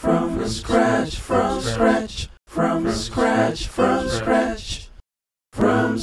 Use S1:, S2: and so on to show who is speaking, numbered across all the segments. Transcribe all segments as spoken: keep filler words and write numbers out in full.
S1: From scratch, from scratch, from scratch, from scratch, from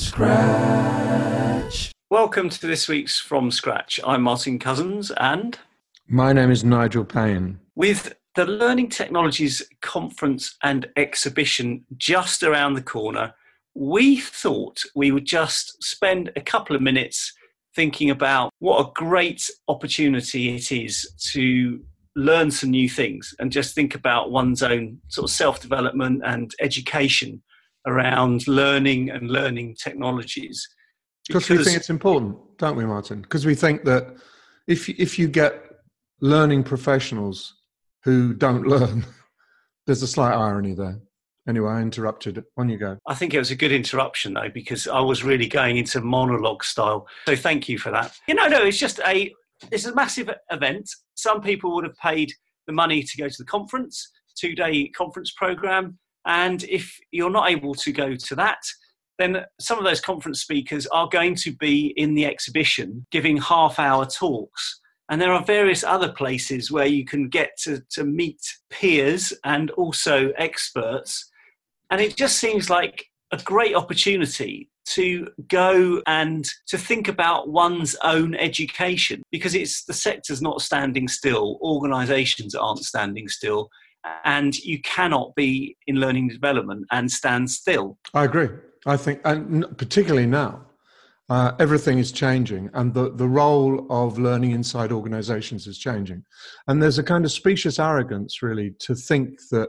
S1: scratch.
S2: Welcome to this week's From Scratch. I'm Martin Cousins, and
S3: my name is Nigel Payne.
S2: With the Learning Technologies Conference and Exhibition just around the corner, we thought we would just spend a couple of minutes thinking about what a great opportunity it is to learn some new things and just think about one's own sort of self-development and education around learning and learning technologies.
S3: Because we think it's important, don't we, Martin? Because we think that if if you get learning professionals who don't learn, there's a slight irony there. Anyway, I interrupted. On you go.
S2: I think it was a good interruption, though, because I was really going into monologue style. So thank you for that. You know, no, it's just a it's a massive event. Some people would have paid the money to go to the conference, two-day conference program. And if you're not able to go to that, then some of those conference speakers are going to be in the exhibition giving half-hour talks. And there are various other places where you can get to, to meet peers and also experts. And it just seems like a great opportunity to go and to think about one's own education, because it's the sector's not standing still, organisations aren't standing still, and you cannot be in learning development and stand still.
S3: I agree. I think, and particularly now, uh, everything is changing, and the, the role of learning inside organisations is changing. And there's a kind of specious arrogance, really, to think that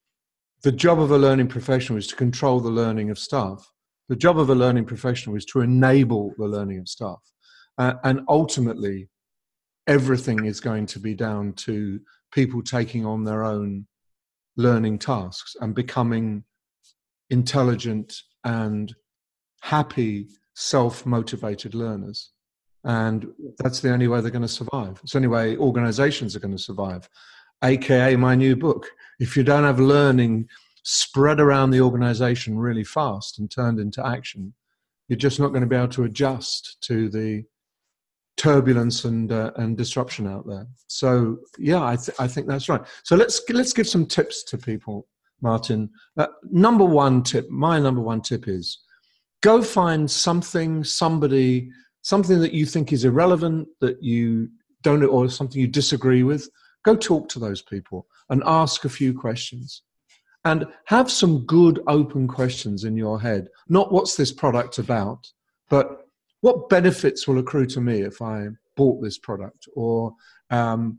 S3: the job of a learning professional is to control the learning of staff. The job of a learning professional is to enable the learning of staff. Uh, and ultimately, everything is going to be down to people taking on their own learning tasks and becoming intelligent and happy, self-motivated learners. And that's the only way they're going to survive. It's the only way organizations are going to survive, A K A my new book. If you don't have learning spread around the organization really fast and turned into action, you're just not going to be able to adjust to the turbulence and uh, and disruption out there. So yeah, I, th- I think that's right. So let's let's give some tips to people, Martin. Uh, number one tip, my number one tip is go find something, somebody, something that you think is irrelevant, that you don't, or something you disagree with. Go talk to those people and ask a few questions. And have some good open questions in your head. Not what's this product about, but what benefits will accrue to me if I bought this product? Or um,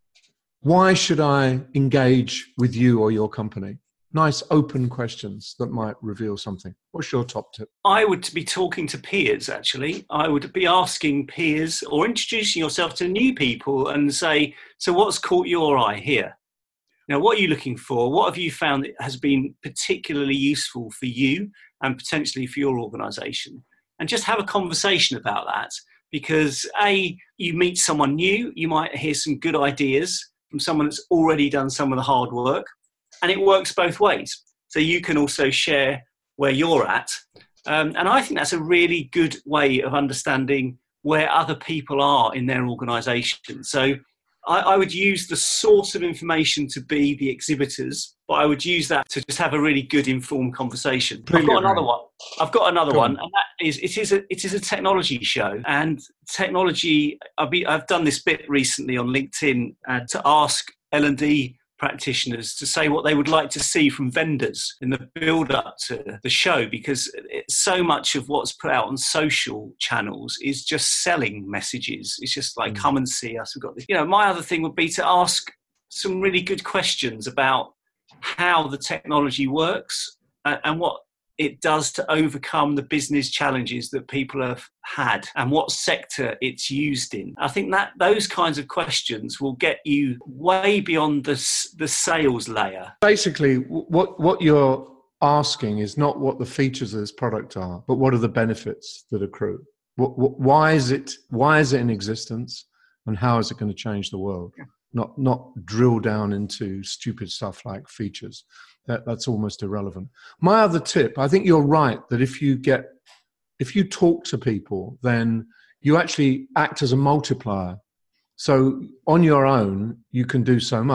S3: why should I engage with you or your company? Nice open questions that might reveal something. What's your top tip?
S2: I would be talking to peers, actually. I would be asking peers or introducing yourself to new people and say, so what's caught your eye here? Now, what are you looking for? What have you found that has been particularly useful for you and potentially for your organisation? And just have a conversation about that, because A, you meet someone new, you might hear some good ideas from someone that's already done some of the hard work, and it works both ways. So you can also share where you're at. Um, and I think that's a really good way of understanding where other people are in their organisation. So I, I would use the source of information to be the exhibitors, but I would use that to just have a really good informed conversation. I've got another one. I've got another one, and that is it is a it is a technology show. And technology, I've be, I've done this bit recently on LinkedIn uh, to ask L and D practitioners to say what they would like to see from vendors in the build up to the show, because it, so much of what's put out on social channels is just selling messages. It's just like, mm. come and see us. We've got this. You know, my other thing would be to ask some really good questions about how the technology works uh, and what it does to overcome the business challenges that people have had and what sector it's used in. I think that those kinds of questions will get you way beyond the, the sales layer.
S3: Basically, what, what you're asking is not what the features of this product are, but what are the benefits that accrue? What, what, why is it, why is it in existence, and how is it going to change the world? Yeah. Not, not drill down into stupid stuff like features. That, that's almost irrelevant. My other tip, I think you're right, that if you get, if you talk to people, then you actually act as a multiplier. So on your own, you can do so much.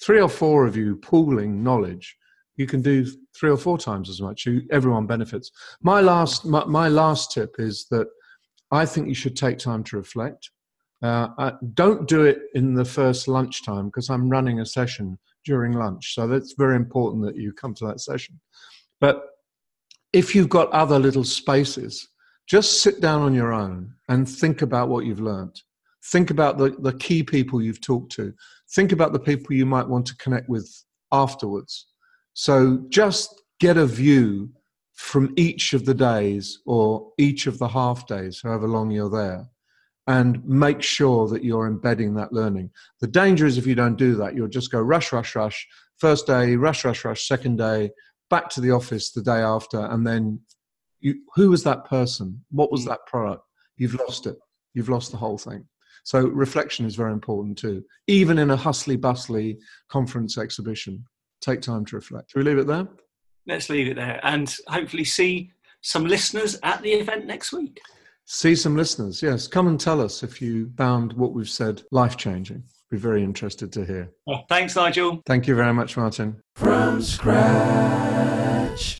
S3: three or four of you pooling knowledge, you can do three or four times as much. You, everyone benefits. My last, my, my last tip is that I think you should take time to reflect. Uh, uh, don't do it in the first lunchtime because I'm running a session during lunch. So that's very important that you come to that session. But if you've got other little spaces, just sit down on your own and think about what you've learned. Think about the, the key people you've talked to. Think about the people you might want to connect with afterwards. So just get a view from each of the days or each of the half days, however long you're there, and make sure that you're embedding that learning. The danger is if you don't do that, you'll just go rush, rush, rush. First day, rush, rush, rush. Second day, back to the office the day after. And then you, who was that person? What was that product? You've lost it. You've lost the whole thing. So reflection is very important too. Even in a hustly bustly conference exhibition, take time to reflect. Do we leave it there?
S2: Let's leave it there and hopefully see some listeners at the event next week.
S3: See some listeners, yes. Come and tell us if you found what we've said life-changing. Be very interested to hear.
S2: Thanks, Nigel.
S3: Thank you very much, Martin.
S1: From scratch.